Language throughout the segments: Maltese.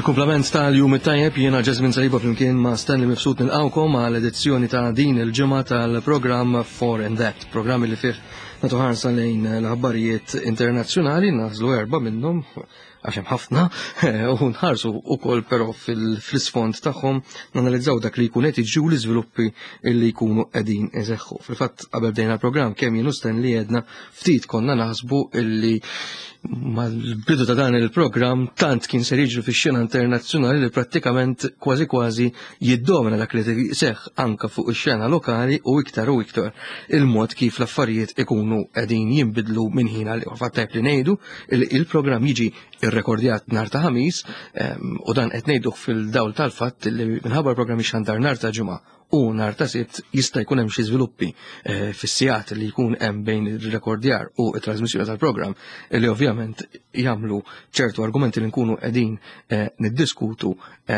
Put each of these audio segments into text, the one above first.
Bil-komplement tal-jum it-tajjeb jiena Jasmine Saliba flimkien ma' Stanley Mifsud nilqawkom għal edizzjoni ta' din il-ġimgħa tal-programm For and That, programm li fih nagħtu ħarsa lejn l-aħbarijiet internazzjonali, naħżlu 4 minnhom għax hemm ħafna u nħarsu wkoll però fl-isfond tagħhom nanalizzaw dak li jkun qed jiġu l-iżviluppi li jkunu qegħdin iseħħu. Fil-fatt qabel bdejna l-programm kemm jien u Stanley għedna ftit konna naħsbu illi mal-bidu ta' dan il-programm tant kien ser jiġri fix-xena internazzjonali li prattikament kważi kważi jiddomina dak li seħħ anke fuq ix-xena lokali u iktar il-mod kif l-affarijiet ikunu qegħdin jinbidlu minn ħin għal ieħor. Fattajb li ngħidu il-programm jiġi irrekordjat nhar ta' ħamis u dan qed ngħiduh fil-dawl tal-fatt li minħabba l-programm ixandar nhar ta' ġimgħa u nhar ta' sibt jista' jkun hemm xi żviluppi fis-sigħat li jkun hemm bejn ir-rekordjar u t-trasmissjoni tal-programm li ovvjament jagħmlu ċertu argumenti li nkunu qegħdin niddiskutu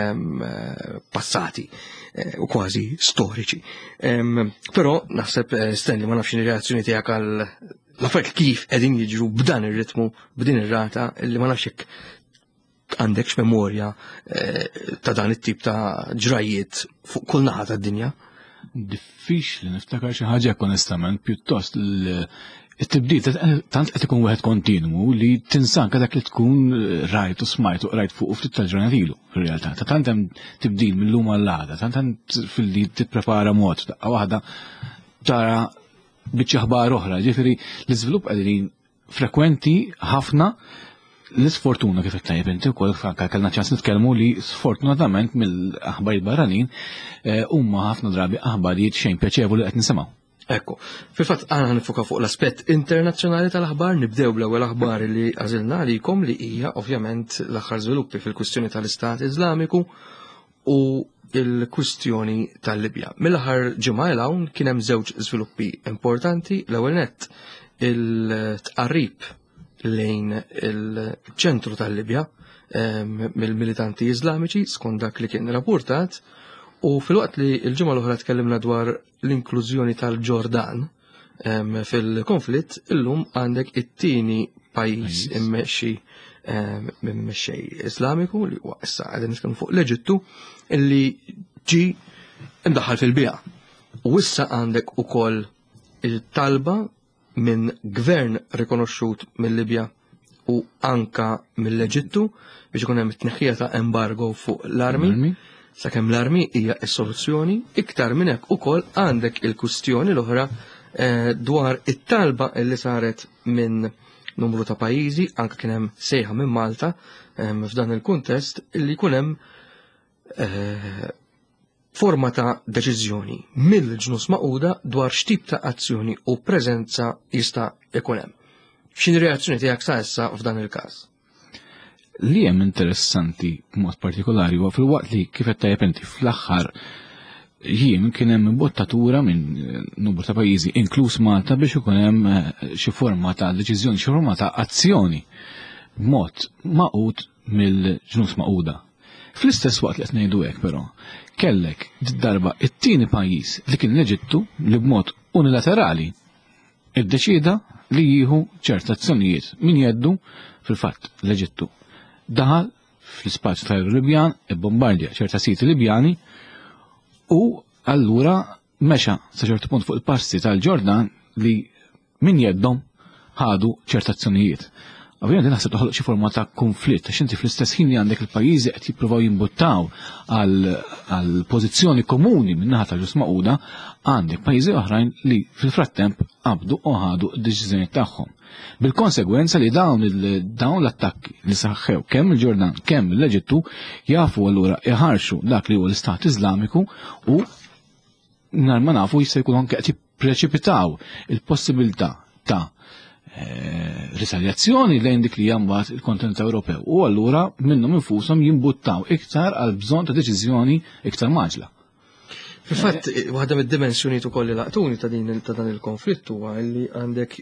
passati u kważi storiċi. Però naħseb Stanley ma nafx ir-reazzjoni tiegħek għal l-affarijiet kif qegħdin jiġru b'dan ir-ritmu b'din ir-rata li ma nafx hekk għandekx memorja ta' dan it-tip ta' ġrajiet fuq kull naħa tad-dinja? Diffiċli niftakar xi ħaġa onestament, pjuttost it-tibdil tant qed ikun wieħed kontinwu li tinsanka dak li tkun rajt u smajt u qrajt fuq u ftit tal-ġranet ilu fir-realtà. Ta' tant hemm tibdil mill-lum għall-għada, tant fil-li tipprepara mod daqqa waħda tara biċċi aħbar oħra, ġifieri l-iżvilupp qegħdin frekwenti ħafna. L-sfortuna kif tajjeb inti wkoll kellna ċans nitkellmu li sfortunatament mill-aħbarijiet barranin huma ħafna drabi aħbarijiet xejn pjaċevoli qed nisimgħu. Ekku, fil-fatt għana nifoka fuq l-aspett internazzjonali tal-aħbar, nibdew bl-ewwel aħbar li għażilna għalikom li hija ovvjament l-aħħar żviluppi fil-kwistjoni tal-Istat Iżlamiku u il-kwistjoni tal-Libja. Mill-aħħar ġimgħa hawn kien hemm żewġ żviluppi importanti, l-ewwel nett il-tqarrib lejn il-ċentru tal-Libja mill-militanti Iżlamiċi skont dak li kien rapportat u fil-waqt li l-ġimgħa l-oħra tkellimna dwar l-inklużjoni tal-Ġordan fil-konflitt, illum għandek it-tieni pajjiż immexxi minn mexxej Iżlamiku li huwa issa qegħdin nitkellmu fuq l-Eġittu illi ġi imdaħħal fil-biegħa. U issa għandek ukoll il-talba minn gvern rikonoxxut mill-Libja u anka mill-Eġittu biex ikun hemm it-tneħħija ta' embargo fuq l-armi. Sakemm l-armi hija s-soluzzjoni, iktar minn hekk ukoll għandek il-kwistjoni l-oħra dwar it-talba li saret minn numru ta' pajjiżi, anke kien hemm sejħa minn Malta f'dan il-kuntest li jkun hemm forma ta' deċiżjoni mill-ġnus Magħquda dwar x'tip ta' azzjoni u preżenza jista' ikun hemm. X'inhi reazzjoni tiegħek sa issa f'dan il-każ? Li hemm interessanti b'mod partikolari huwa fil-waqt li kif qed tajjeb inti fl-aħħar jiem kien hemm imbottatura minn numru ta' pajjiżi inkluż Malta biex ikun hemm xi forma ta' deċiżjoni, xi forma ta' azzjoni b'mod maqut mill-ġnus Magħquda. Fl-istess waqt li qed ngħidu hekk però, kellek darba it-tieni pajjiż li kien l-Eġittu li b'mod unilaterali iddeċieda li jieħu ċerta azzjonijiet min jeddu fil-fatt l-Eġittu daħal fl-ispazju tal-Libjan ibbombardja ċerta siti Libjani u allura mexa sa ċertu punt fuq il-passi tal-Ġordan li min jeddhom ħadu ċerta azzjonijiet. Ovvijament naħseb toħloq xi forma ta' konflitt, għax inti fl-istess ħin li għandek il-pajjiżi qed jippruvaw jimbuttaw għal pożizzjoni komuni min-naħa tal-ġnus Magħquda, għandek pajjiżi oħrajn li fil-frattemp qabdu u ħadu d-deċiżjonijiet tagħhom. Bil-konsegwenza li dawn l-attakki li saħħew kemm il-Ġordan kemm l-Eġittu jafu allura iħarxu dak li huwa l-Istat Iżlamiku u nhar ma nafu jista' jkun anke qed jippreċipitaw il-possibilità ta' risaljazzjoni lejn dik li jambat il-kontinent Ewropew u allura minnhom infushom jimbuttaw iktar għal bżonn ta' deċiżjoni iktar maġla. Fil-fatt, waħda mid-dimensjonijiet ukoll li laqtuni ta' dan il-konflitt huwa li għandek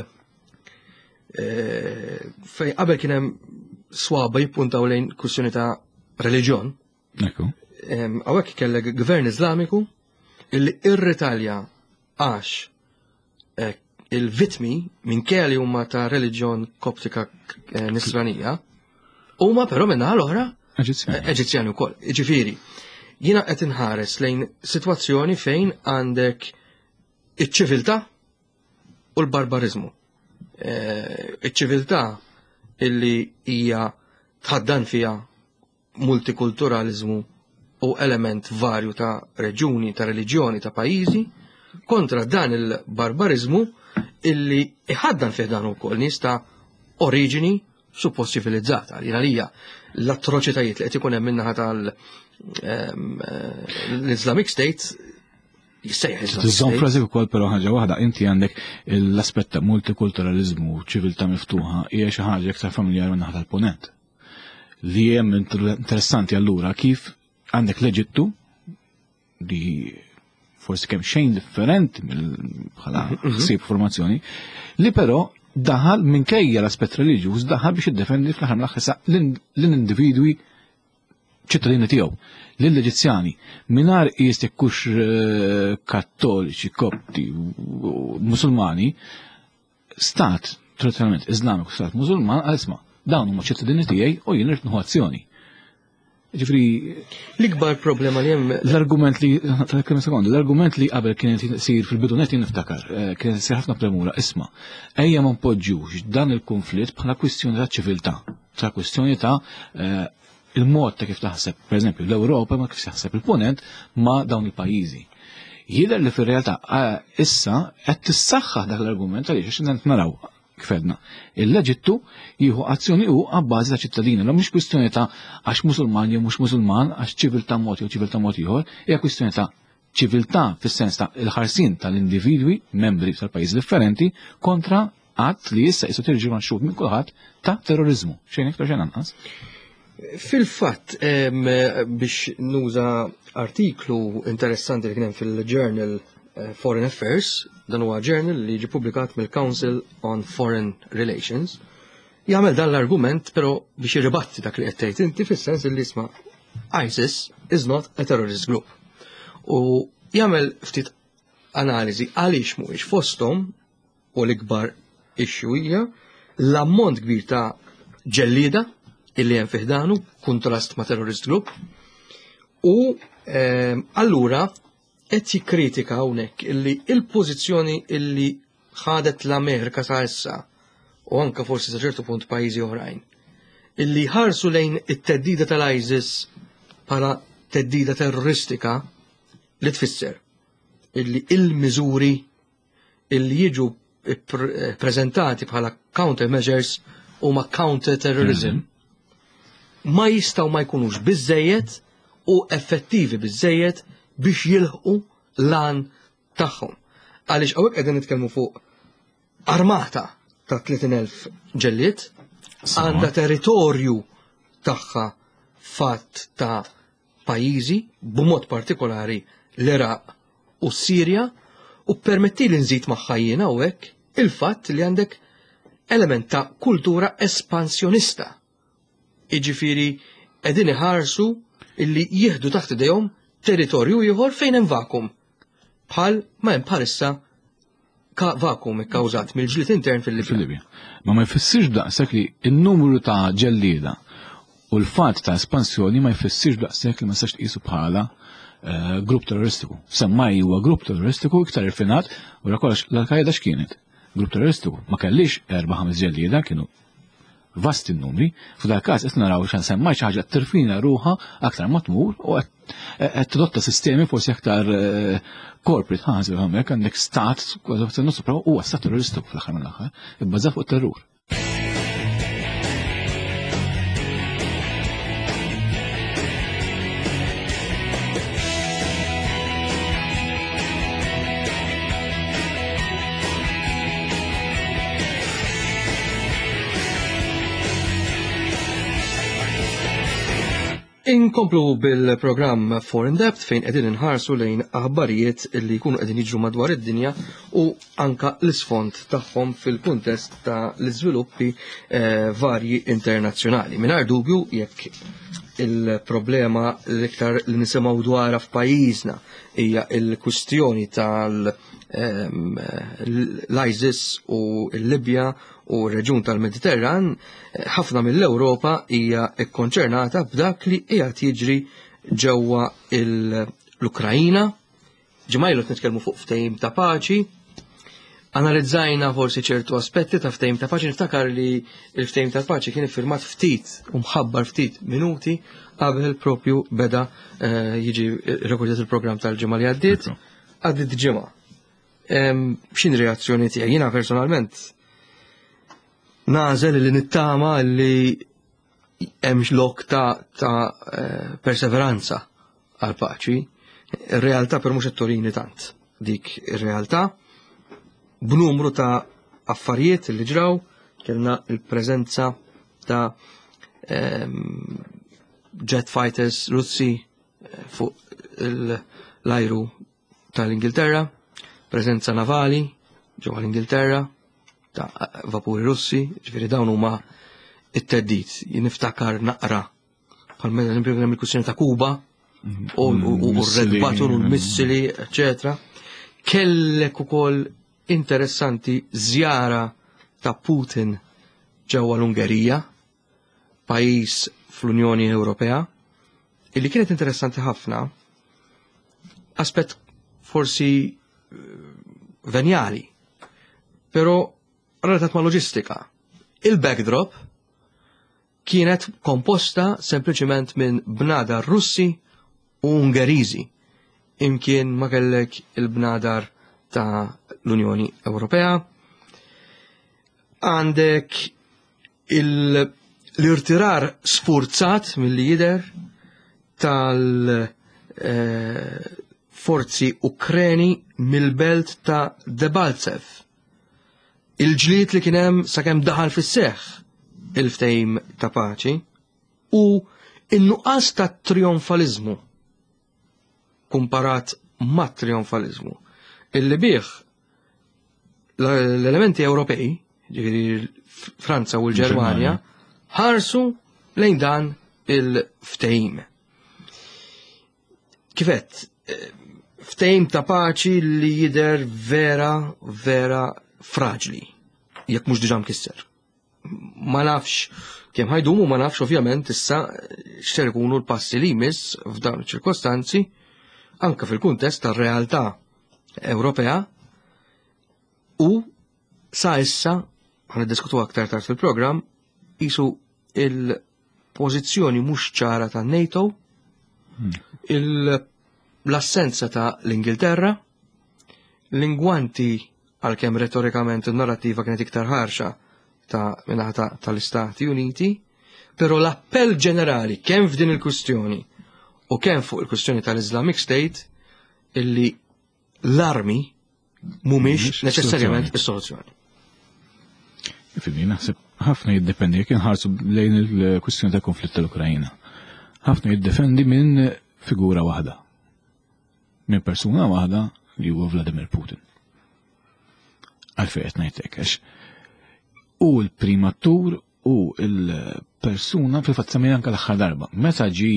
fejn qabel kien hemm swaba jippuntaw lejn kwistjoni ta' reliġjon. Hawnhekk kellek gvern Iżlamiku illi irritalja għax il-vitmi minkejja li huma ta' reliġjon koptika nisranija huma però minnaħa l-oħra Eġizzjani wkoll. Ġifieri, jiena qed inħares lejn sitwazzjoni fejn għandek iċ-ċiviltà u l-barbarizmu. Iċ-ċiviltà illi hija tħaddan fiha multikulturalizmu u element varju ta' reġuni, ta' reliġjoni, ta' pajjiżi, kontra dan il-barbarizmu illi iħaddan fih dan ukoll nies ta' oriġini suppost ċivilizzata. Għalija l-atroċitajiet li qed ikun hemm minnaħa tal-Islamic State jissejħ. Tiżżomm frażi wkoll però ħaġa waħda, inti għandek l-aspett ta' multikulturalizmu, ċiviltà miftuħa, hija xi ħaġa iktar familjari minn naħa tal-punent. Li hemm interessanti allura kif għandek l-Eġittu li forsi kemm xejn differenti bħala ħsieb formazzjoni, li però daħal minkejja l-aspett reliġjuż daħal biex jiddefendi fl-aħħar mill-aħħar l-individwi ċittadini tiegħu, lill-Eġizzjani, mingħajr qis jekkux kattoliċi, kopti u musulmani, stat tradizzjonalment Iżlamiku, stat Musulman, għal-isma' dawn huma ċittadini tiegħi u jien irid nieħu azzjoni. Ġifri, l-ikbar problema li hemm l-argument li qabel kien isir fil-bidunet niftakar, kien isir ħafna premura, isma' ejja ma npoġġux dan il-konflitt bħala kwistjoni ta' ċiviltà, ta' kwistjoni ta' il-mod ta' kif taħseb, pereżempju, l-Ewropa ma kif taħseb il-punent ma' dawn il-pajjiżi. Jidher li fir-realtà issa qed tissaħħaħ dak l-argument għaliex għax naraw kifedna. Il-Eġittu jieħu azzjoni u għabbażi ta' ċittadini. La mhux kwistjoni ta' għax Musulman jew mhux Musulman, għax ċiviltà mod jew ċiviltà mod ieħor, hija kwistjoni ta' ċiviltà fis-sens ta' il-ħarsien tal-individwi membri tal-pajjiż differenti kontra att li issa qisu tirġi manxut minn kulħadd ta' terrorizmu. Xejn iktar xejn anqas. Fil-fatt biex nuża artiklu interessanti li kien hemm fil-Journal Foreign Affairs, dan huwa journal li ġi publikat mill-Council on Foreign Relations, jagħmel dan l-argument però biex jirribatti dak li qed tgħid inti fis-sens li isma' ISIS is not a terrorist group. U jagħmel ftit analiżi għaliex mhuwiex fosthom u l-ikbar issue hija l-ammont kbir ta' ġellieda illi hemm fih danu kontrast ma' terrorist group u allura qed jikkritika hawnhekk illi il-pożizzjoni illi ħadet l-Amerika sa issa u anke forsi sa ċertu punt pajjiżi oħrajn illi ħarsu lejn it-teddida tal-ISIS bħala teddida terroristika li tfisser illi il-miżuri illi jiġu ppreżentati bħala countermeasures huma counter-terrorism ma jistgħu ma jkunux biżżejjed u effettivi biżżejjed biex jilħqu lan tagħhom. Għaliex hawnhekk qegħdin nitkellmu fuq armata ta' 30,000 ġellied, għandha territorju tagħha fatt ta' pajjiżi b'mod partikolari l-Iraq u s-Sirja u permettili nżid magħha jien hawnhekk il-fatt li għandek element ta' kultura espansjonista. Jiġifieri qegħdin iħarsu illi jieħdu taħt idejhom territorju ieħor fejn hemm vakum. Bħal ma hemm bħalissa vakum ikkawżat mill-ġlied intern fil-Libja. Ma jfissirx daqshekk li n-numru ta' ġellieda u l-fatt ta' espansjoni ma jfissirx daqshekk li ma sax tqisu bħala grupp terroristiku. Semmaj huwa grupp terroristiku iktar irfinat u rakolx l-Al-Qaeda x'kienet. Grupp terroristiku ma kellix 4-5 ġellieda kienu vasti n-numri, f'dal każ qed naraw x'an semmaj xi ħaġa tirfina ruħha aktar matmur u qed tidotta sistemi forsi aktar corporate ħażu hemmhekk għandek stat kważi nofsu però huwa stat terroristiku fl-aħħar mill-aħħar, ibbażat fuq it-terrur. Inkomplu bil-programm For In Depth fejn qegħdin inħarsu lejn aħbarijiet li jkunu qegħdin jiġru madwar id-dinja u anka l-isfond tagħhom fil-kuntest ta' l-iżviluppi varji internazzjonali. Mingħajr dubju jekk il-problema l-iktar li nisimgħu dwarha f'pajjiżna hija l-kwistjoni tal-ISIS u l-Libja u r-reġjun tal-Mediterran, ħafna mill-Ewropa hija kkonċernata b'dak li qiegħed jiġri ġewwa l-Ukrajina. Ġimgħa nitkellmu fuq ftehim ta' paċi. Analizzajna forsi ċertu aspetti ta' ftehim ta' paċi, niftakar li l-ftehim ta' paċi kien iffirmat ftit u mħabbar ftit minuti qabel propju beda jiġi rekordat il-programm tal-ġimgħa li għaddiet ġimgħa. X'in reazzjoni tiegħi? Jiena personalment nażel li nittama li hemm lok ta' perseveranza għal paċi. Ir-realtà per mhux it-Turini tant. Dik ir-realtà b'numru ta' affarijiet li ġraw, kellna il-preżenza ta' jet fighters Russi fuq l-ajru tal-Ingilterra, preżenza navali ġewwa l-Ingilterra ta' vapuri Russi, ġifieri dawn huma it-teddid. Niftakar naqra bħal meta nimpjega il-kwistjoni ta' Kuba u r-Red Button u l-missili, eċetera. Kellek ukoll interessanti żjara ta' Putin ġewwa l-Ungerija, pajjiż fl-Unjoni Ewropea, illi kienet interessanti ħafna, aspett forsi venjali, però relatat ma' loġistika. Il-backdrop kienet komposta sempliċement minn bnadar Russi u Ungeriżi, imkien ma kellek il-bnadar ta' l-Unjoni Ewropea. Għandek l-irtirar sfurzat mill-li jidher tal-forzi Ukreni mill-belt ta' Debaltsev. Il-ġlied li kien hemm sakemm daħal fis-seħħ il-ftehim ta' paċi u in-nuqqas ta' trionfalizmu kumparat ma' trionfalizmu illi bih l-elementi Ewropej, ġifieri Franza u l-Ġermanja, ħarsu lejn dan il-ftehim. Kifet, ftehim ta' paċi li jidher vera fraġli, jekk mhux diġà mkisser. Ma nafx kemm ħajdumu, ma nafx ovvjament issa x'ser ikunu l-passi li jmiss f'dawn iċ-ċirkostanzi anke fil-kuntest tar-realtà Ewropea u sa issa ħaniddiskutu aktar tard fil-programm qisu il-pożizzjoni mhux ċara ta' NATO, l-assenza ta' l-Ingilterra, l-ingwanti għalkemm retorikament in-narrattiva kienet iktar ħarxa ta' minħata tal-Istati Uniti, però l-appell ġenerali kemm f'din il-kwistjoni u kemm fuq il-kwistjoni tal-Islamic State illi l-armi mhumiex neċessarjament is-soluzzjoni. Fili naħseb ħafna jiddependi jekk inħarsu lejn il-kwistjoni tal-konflitt tal-Ukrajina. Ħafna jiddependi minn figura waħda. Minn persuna waħda li huwa Vladimir Putin. Għalfejn qed ngħidlek għax u l-primatur u l-persuna fil-fatt semmejna anke l-aħħar darba. Meta ġi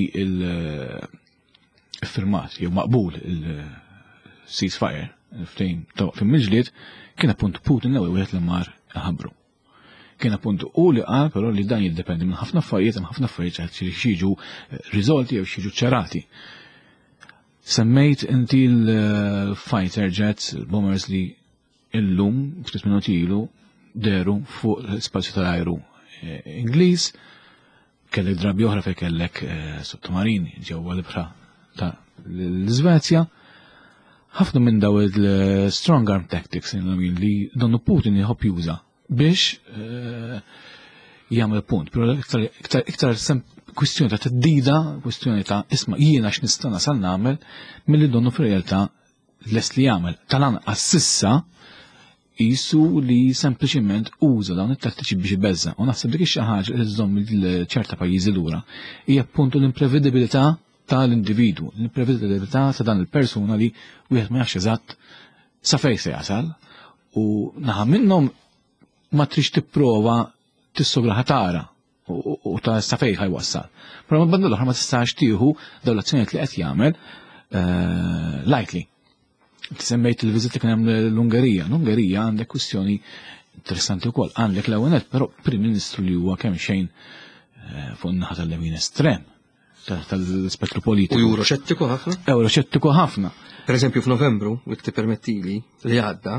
il-firmat jew maqbul il-ceasefire, il-ftehim ta' waqf il-miġlied, kien appunt Putin l-ewwel wieħed li mar ħabbru. Kien appunt u li qal però li dan jiddependi minn ħafna affarijiet, hemm ħafna affarijiet qed jiġu riżolti jew jiġu ċerati. Semmejt inti l-fighter jets, bombers li illum ftit minuti ilu deru fuq l-spazju tal-ajru Ingliż, kellek drabi oħra fejn kellek sottomarini ġewwa l-ibħra ta' l-Iżvezja. Ħafna minn daw il-strong arm tactics li donnu Putin jħobb juża biex jagħmel punt. Però iktar kwistjoni ta' teddida, kwistjoni ta' isma' jiena x'nista' nasal nagħmel milli donnu fir-realtà lest li jagħmel. Tal-anqas sissa jisu li sempliċiment uża dawn it-tattiċi biex ibeżza. U naħseb dik xi ħaġa li tżomm ċerta pajjiżi lura hija appuntu l-imprevedibilità tal-individwu, l-imprevedibilità ta' dan il-persuna li wieħed ma jafx eżatt sa fejn se jasal u naħa minnhom ma trix tipprova tissogra ħatara u u ta' safej ħajwassal. Però ma banda l-oħra ma tistax tieħu dawn l-azzjonijiet li qed jagħmel lightly. Semmejt il-viżit li kien hemm l-Ungerija. L-Ungerija għandek kwistjoni interessanti wkoll. Għandek l-ewwel però Prim Ministru li huwa kemm xejn fuq naħa tal-lemin estrem tal-spettru politiku. U euroxettiku ħafna? Euroxettiku ħafna. Per eżempju f'Novembru, jekk tippermettili li għadda,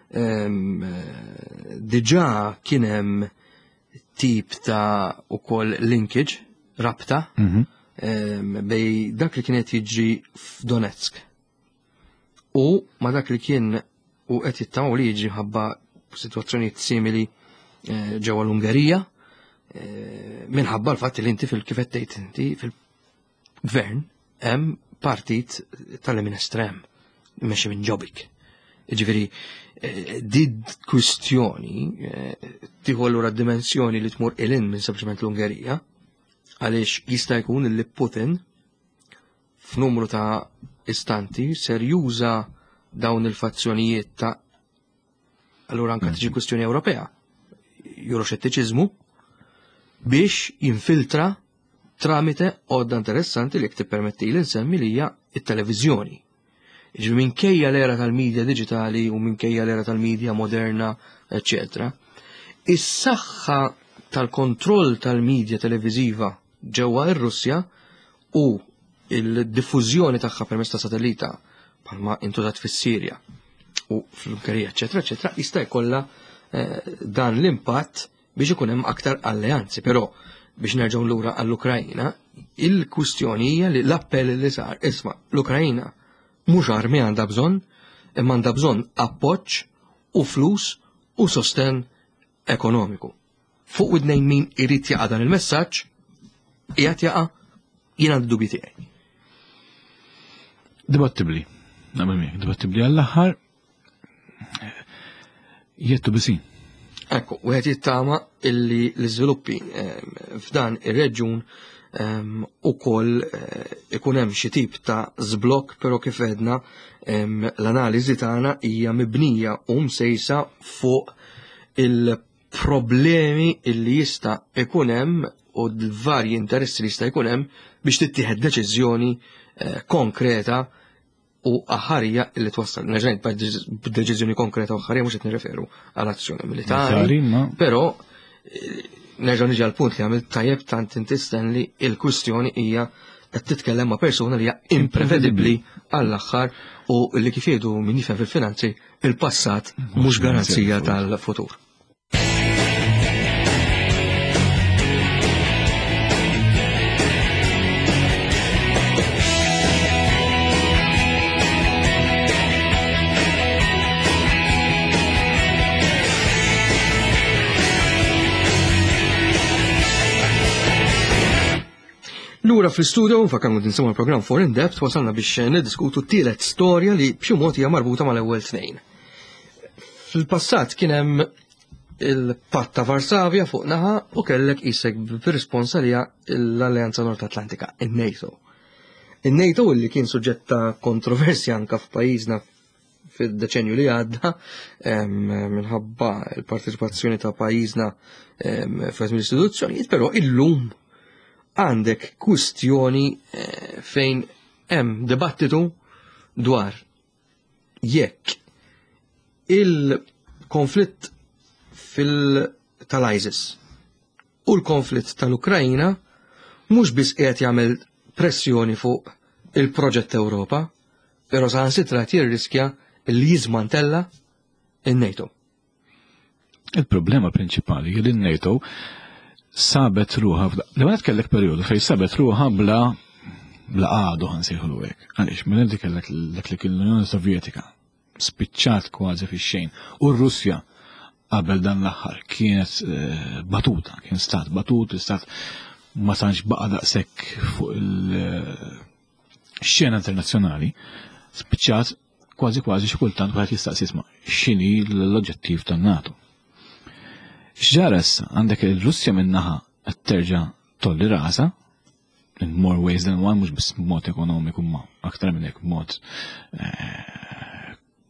diġà kien hemm tip ta' ukoll linkage, rabta, bej dak li kienet jiġri f'Donetsk. U ma dak li kien u qed jittamaw li jiġri ħabba situazzjonijiet simili ġewwa l-Ungerija, minħabba l-fatt li inti kif qed tgħid inti fil-gvern hemm partit tal-lemin estrem mexxi minn ġobik. Jiġifieri did kwistjoni tieħu allura d-dimensjoni li tmur ilin minn sempliċement l-Ungerija għaliex jista' jkun li Putin f'numru ta' istanti ser juża dawn il-fazzjonijiet ta' allura anke tiġi kwistjoni Ewropea, euroxettiċiżmu, biex jinfiltra tramite għodda interessanti li tippermetti li nsemmi li hija it-televiżjoni. Ġi minkejja l-era tal-medja digitali u minkejja l-era tal-medja moderna, eccetera, is-saħħa tal-kontroll tal-medja televiżiva ġewwa ir-Russja u il-diffużjoni tagħha permezz ta' satellita bħalma intużat fis-Sirja u fl-Ungerija, eccetera, eccetera, jista' jkollha dan l-impatt biex ikun hemm aktar alleanzi, però biex nerġgħu lura għall-Ukrajna, il-kwistjoni hija li l-appell li sar isma' l-Ukrajna mhux armi għandha bżonn, imma għandha bżonn appoġġ u flus u sosten ekonomiku. Fuq widnejn min irid jaqa' dan il-messaġġ, qiegħed jaqa' jien għandi dubji tiegħi. Dibattibli, nagħmel miegħek, dibattibli għall-aħħar jettu bisin. Ekku, u għed jittama illi l-izviluppi f'dan ir-reġjun u koll ikun hemm xi tip ta' żblokk, però kif edna l-analiżi tagħna hija mibnija u msejsa fuq il-problemi illi jista' ikun hemm u l-varji interessi li jista' jkun hemm biex tittieħed deċiżjoni konkreta u aħħarija illi twassal. Neġajt b'deċiżjoni konkreta u aħħarija mhux qed nirreferu għal azzjoni militari, però nerġa' niġi għall-punt li għamilt tajjeb tant inti Stanley, il-kwistjoni hija qed titkellem ma' persuna li hija imprevedibbli għall-aħħar u li kif jgħidu min jifhem fil-finanzi il-passat mhux garanzija tal-futur. Lura fl-studio, fakkan ninsemmu l-programm For In Depth, wasalna biex niddiskutu t-tielet storja li b'xi mod hija marbuta mal-ewwel tnejn. Fil-passat kien hemm il-Patt ta' Varsavja fuq naħa u kellek isek b'risponsa li l-Alleanza Nord Atlantika, in-NATO. In-NATO illi kien suġġett ta' kontroversja anke f'pajjiżna fid-deċenju li għadda minħabba l-parteċipazzjoni ta' pajjiżna f'għazm l-istituzzjonijiet, però illum għandek kwistjoni fejn hemm dibattitu dwar jekk il-konflitt tal-ISIS u l-konflitt tal-Ukrajna mhux biss qiegħed jagħmel pressjoni fuq il-proġett Ewropa, però saħansitra jirriskja li jiżmantella in-NATO. Il-problema prinċipali li n-NATO sabet ruħa, l-għanet kellek periodu fej sabet ruħa bla għadu ħansejħu l-għek. Għalix, minn għeddi kellek li kien l-Unjoni Sovjetika spiċċat kważi fi xejn. U r-Russja qabel dan l-aħħar kienet batuta, kien stat batut, stat ma tantx baqa daqshekk fuq il-xena internazzjonali, spiċċat kważi xi kultant wieħed jistaqsi isma' x'inhi l-oġġettiv tan-NATO. X'ġara issa għandek il-Russja minnaħa qed terġa' tolli rasa in more ways than one, mhux biss b'mod ekonomiku ma aktar minn hekk b'mod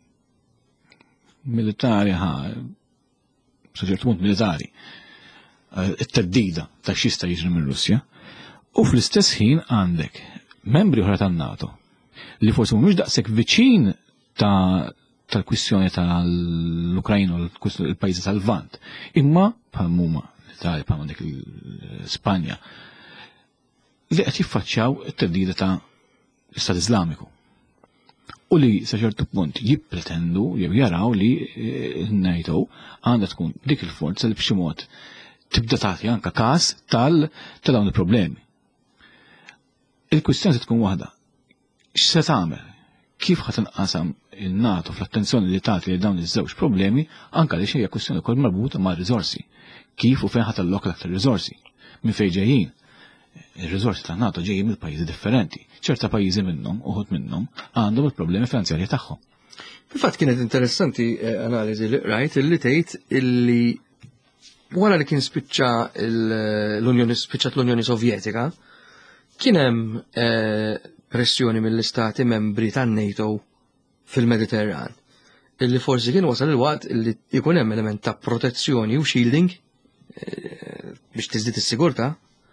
militari ċertu punt militari. it-teddida ta' xista jiġri minn Russja, u fl-istess ħin għandek membri oħra tan-NATO li forsi mhumiex daqshekk viċin tal-kwistjoni tal-Ukrajna u l-pajjiżi tal-Lvant, imma bħal huma l-Italja bħal dik l-Spanja li qed jiffaċċjaw it-teddida ta' l-Istat Iżlamiku. U li sa ċertu punt jippretendu jew jaraw li n-NATO għandha tkun dik il-forza li b'xi mod tibda tagħti anke każ ta' dawn il-problemi. Il-kwistjoni se tkun waħda. X'se tagħmel? Kif ħadd inqasam in-NATO fl-attenzjoni li tagħti li dawn iż-żewġ problemi anke li hija kwistjoni wkoll marbuta mar-riżorsi. Kif u fejn ħadd allokal aktar riżorsi? Minn fejn ġejjin? Ir-riżorsi tan-NATO ġejjin mill-pajjiżi differenti. ċerta pajjiżi minnhom, uħud minnhom, għandhom il-problemi finanzjarji tagħhom. Fil-fatt kienet interessanti analiżi li rajt illi tgħid illi wara li kien spiċċat l-Unjoni Sovjetika, kien hemm pressjoni mill-istati membri tan-NATO fil-Mediterran. Illi forsi kien wasal il-waqt illi jkun hemm element ta' protezzjoni u shielding biex tiżdied is-sigurtà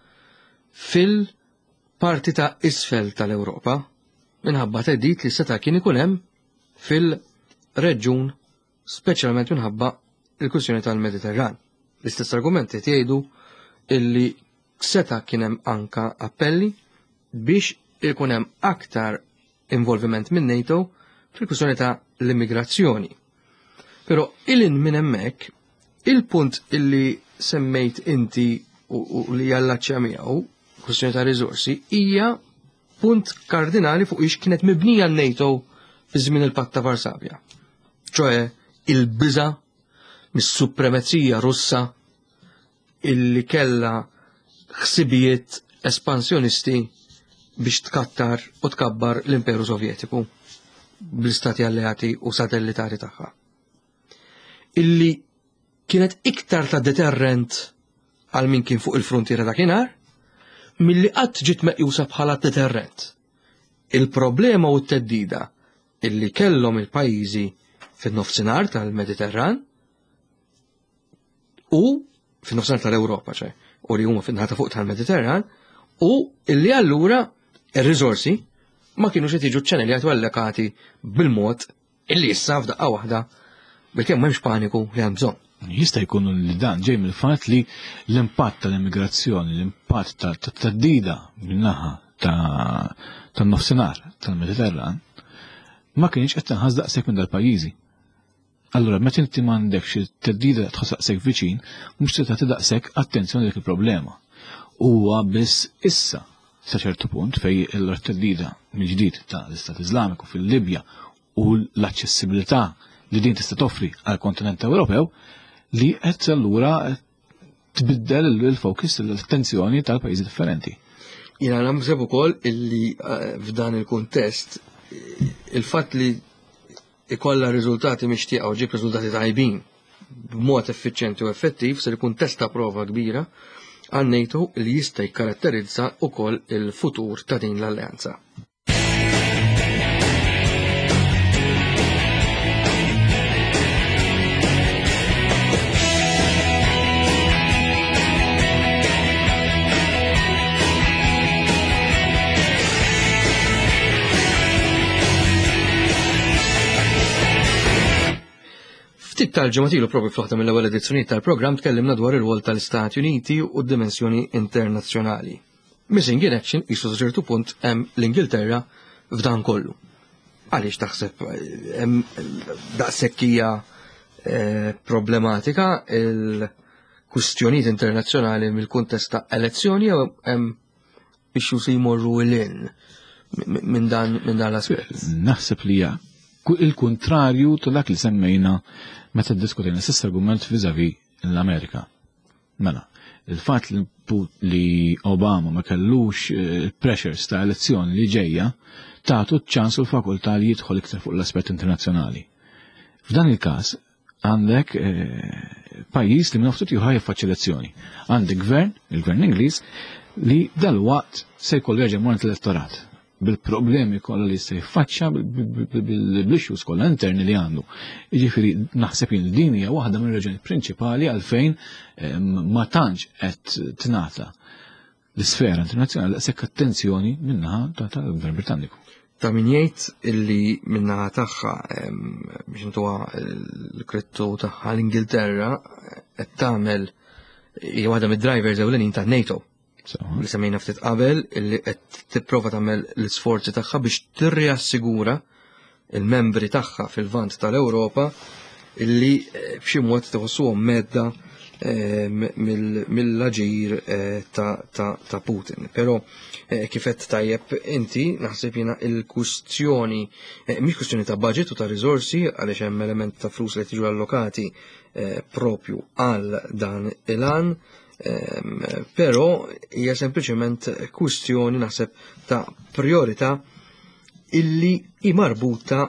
fil-parti ta' isfel tal-Ewropa minħabba teddid li seta' kien ikun hemm fil-reġjun speċjalment minħabba il-kwistjoni tal-Mediterran. L-istess argumenti tgħidu illi seta' kien hemm anka appelli biex ikun hemm aktar involviment minn NATO fil-kwistjoni ta' l-immigrazzjoni. Però il-in minn hemmhekk il-punt illi semmejt inti u li jallaċċja miegħu kwistjoni ta' riżorsi hija punt kardinali fuq ix kienet mibnija n-NATO fi żmien il-Patt ta' Varsavja. ċoe il-biża mis-supremazija Russa illi kella ħsibijiet espansjonisti biex tkattar u tkabbar l-Imperu Sovjetiku bl-istati alleati u satellitari tagħha. Illi kienet iktar ta' deterrent għal min kien fuq il-frontiera ta' kienar milli qatt ġiet meqjusa bħala deterrent. Il-problema u t-teddida illi kellhom il-pajjiżi fin-nofsinhar tal-Mediterran u fin-nofsinhar tal-Ewropa u li huma fin-naħa fuq tal-Mediterran u illi allura ir-riżorsi ma kienux qed jiġu ċċeneljati u allokati bil-mod illi issa f'daqqa waħda bilkemm m'hemmx paniku li hemm bżonn. Jista' jkun li dan ġej mill-fatt li l-impatt tal-immigrazzjoni, l-impatt tat-teddida min-naħa tan-nofsinhar tal-Mediterran ma kienx qed tinħass daqshekk minn dal-pajjiżi. Allura meta inti m'għandekx teddida tħoss daqshekk viċin, mhux se tagħti daqshekk attenzjoni dik il-problema. Huwa biss issa sa ċertu punt fej il-teddida mill-ġdid tal-Istat Iżlamiku fil-Libja u l-aċċessibilità li din tista' toffri għall-kontinent Ewropew li qed allura tbiddel il-fokus l-attenzjoni tal-pajjiżi differenti. Jiena naħseb ukoll illi f'dan il-kuntest il-fatt li ikollha riżultati mixtieqa u ġib riżultati tajbin b'mod effiċjenti u effettiv se jkun testa prova kbira għal NATO li jista' jikkaratterizza wkoll il-futur ta' din l-alleanza. Ftit tal-ġematilu propri fl-waħda mill-ewwel edizzjonijiet tal-programm tkellimna dwar ir-rwol tal-Istati Uniti u d-dimensjoni internazzjonali. Missing in action qisu ċertu punt hemm l-Ingilterra f'dan kollu. Għaliex taħseb hemm daqshekk hija problematika il-kwistjonijiet internazzjonali mill-kuntest ta' elezzjoni jew hemm biex jmorru lil minn dan l-aspett. Naħseb li hija il-kontrarju ta' dak li semmejna meta ddiskutejna l-istess argument viżavi l-Amerika. Mela, il-fatt li Obama ma kellux pressures ta' elezzjoni li ġejja tagħtu ċans u l-fakultà li jidħol iktar fuq l-aspett internazzjonali. F'dan il-każ għandek pajjiż li minn ftit juħaj jiffaċċja elezzjoni. Għandek gvern, il-gvern Ingliż, li dal-waqt se jkollu jerġa' mort l-elettorat. bil-problemi kollha li se jiffaċċja bil-issues kollha interni li għandu. Jiġifieri naħseb jien din hija waħda mir-raġuni prinċipali għalfejn ma tantx qed tingħata l-isfera internazzjonali daqshekk attenzjoni min-naħa tal-Gvern Britanniku. Ta' min jgħid illi min-naħa tagħha biex intuha l-krittu tagħha l-Ingilterra qed tagħmel hija waħda mid-drivers ewlenin ta' NATO. Li semmejna ftit qabel illi qed tipprova tagħmel l-isforzi tagħha biex tirriassigura il-membri tagħha fil-vant tal-Ewropa illi b'xi mod tħossuhom medda mill-aġir ta' Putin. Però kif qed tajjeb inti naħseb jiena il-kwistjoni mhix kwistjoni ta' budget u ta' riżorsi għaliex hemm element ta' flus li tiġu allokati propju għal dan il-għan. Però hija sempliċement kwistjoni naħseb ta' priorità illi marbuta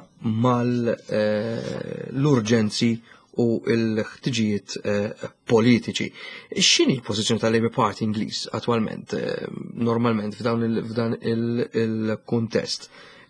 mal-urġenzi u l-ħtiġijiet politiċi. X'inhi l-pożizzjoni tal-Labour Party Ingliż attwalment, normalment f'dan il-kuntest?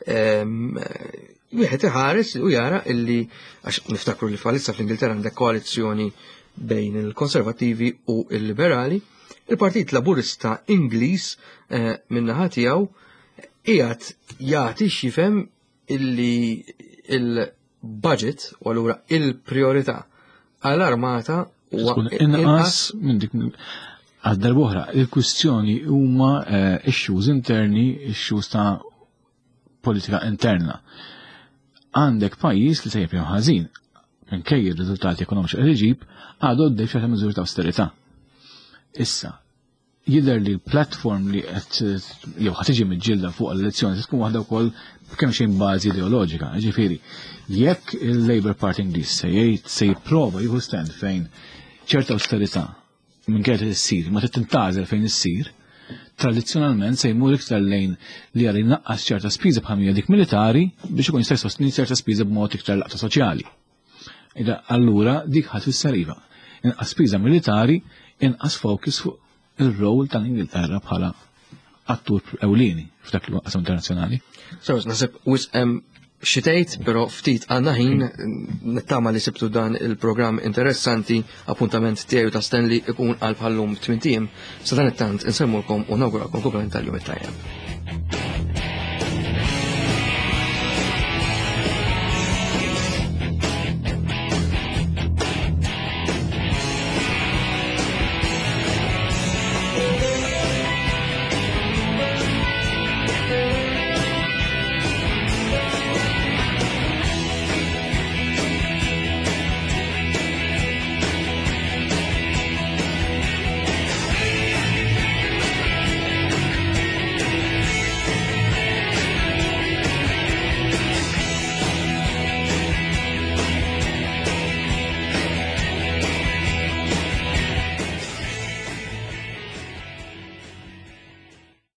Wieħed iħares u jara illi għax niftakru li bħalissa fl-Ingilterra għandek koalizzjoni bejn il-konservativi u il-liberali, il-Partit Laburista Ingliż min-naħa tiegħu qiegħed jagħti x'jifhem illi il-budget u allura il-priorità għall-armata huwa inqas minn dik għal darb'oħra. Il-kwistjoni huma issues interni, issues ta' politika interna. Għandek pajjiż li se jibqgħu ħażin minkejja r-riżultati ekonomiċi li ġib għadu għoddej f'ċerta miżuri ta' austerità. Issa, jidher li l-platform li qed jew ħad tiġi miġġielda fuq l-elezzjoni tkun waħda wkoll kemm xejn bażi ideoloġika. Ġifieri, jekk il-Labour Party Ingliż se jipprova jieħu stand fejn ċerta austerità minkejja li ssir ma tintgħażel fejn issir, tradizzjonalment se jmur iktar lejn li jara jnaqqas ċerta spiża bħal dik militari biex ikun jista' jsostni ċerta spiża b'mod iktar laqta soċjali. Allura dik ħadd fis-sariva. Inqas spiża militari, inqas focus fuq ir-rol tal-Ingilterra bħala attur ewlieni f'dak il-qasam internazzjonali. Naħseb xi tgħid, però ftit għandna ħin nittama li sibtu dan il-programm interessanti, appuntament tiegħu ta' Stanley ikun għal bħallum 8 sa dan it-tant insemmulkom u nawguralkom komplement tal-jum it-tajjeb.